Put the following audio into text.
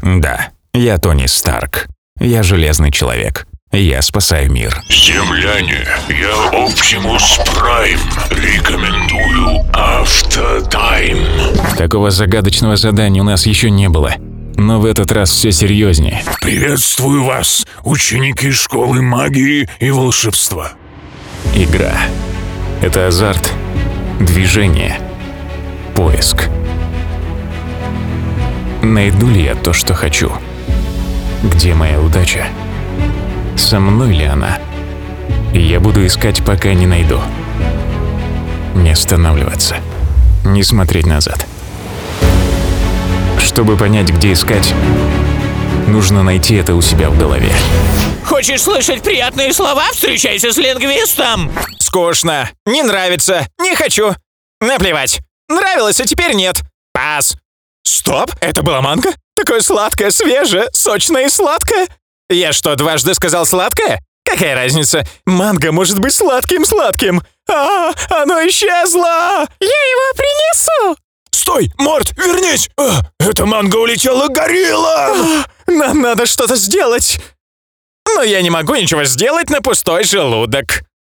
Да, я Тони Старк. Я Железный Человек. Я спасаю мир. Земляне, я Оптимус Прайм. Рекомендую Автотайм. Такого загадочного задания у нас еще не было. Но в этот раз все серьезнее. Приветствую вас, ученики школы магии и волшебства. Игра. Это азарт, движение, поиск. Найду ли я то, что хочу? Где моя удача? Со мной ли она? Я буду искать, пока не найду. Не останавливаться. Не смотреть назад. Чтобы понять, где искать, нужно найти это у себя в голове. Хочешь слышать приятные слова? Встречайся с лингвистом! Скучно. Не нравится. Не хочу. Наплевать. Нравилось, а теперь нет. Пас. Стоп, это была манго? Такое сладкое, свежее, сочное и сладкое. Я что, дважды сказал сладкое? Какая разница? Манго может быть сладким-сладким. Оно исчезло! Я его принесу! Стой, Морт, вернись! Эта манго улетела горилла! Нам надо что-то сделать. Но я не могу ничего сделать на пустой желудок.